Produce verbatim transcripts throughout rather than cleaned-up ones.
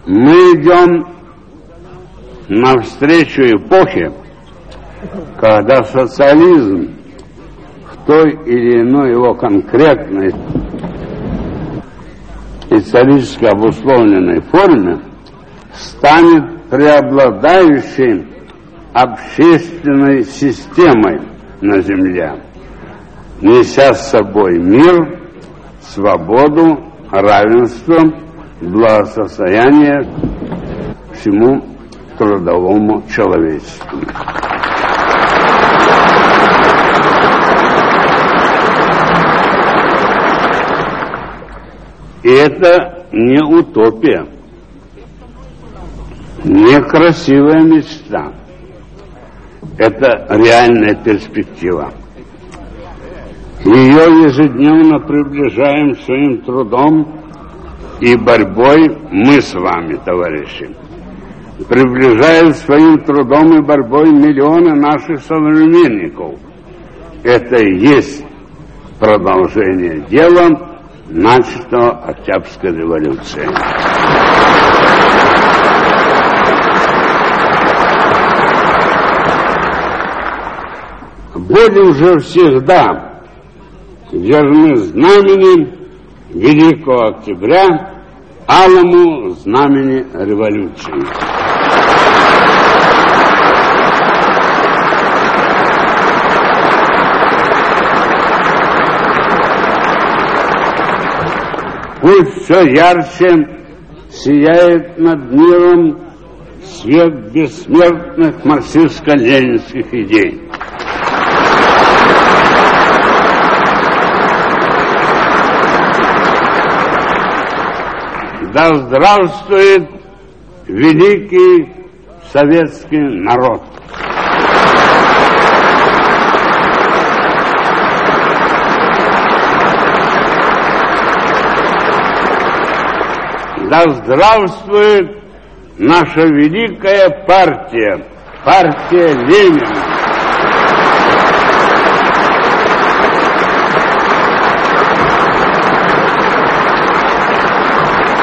Мы идем навстречу эпохе, когда социализм в той или иной его конкретной исторически обусловленной форме станет преобладающей общественной системой на Земле, неся с собой мир, свободу, равенство, благосостояние всему трудовому человечеству. И это не утопия, не красивая мечта. Это реальная перспектива. Ее ежедневно приближаем своим трудом и борьбой мы с вами, товарищи. Приближаем своим трудом и борьбой миллионы наших современников. Это и есть продолжение дела, начатого Октябрьской революцией. Будем же всегда верны знамени Великого Октября, алому знамени революции. Пусть все ярче сияет над миром свет бессмертных марксистско-ленинских идей. Да здравствует великий советский народ! Да здравствует наша великая партия, партия Ленина!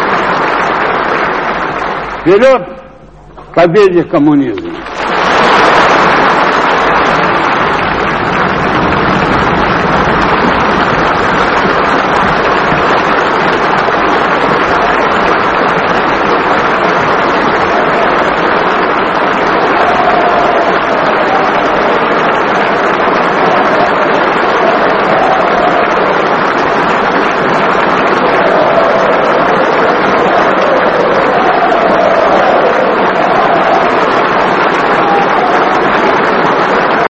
Вперед к победе коммунизма!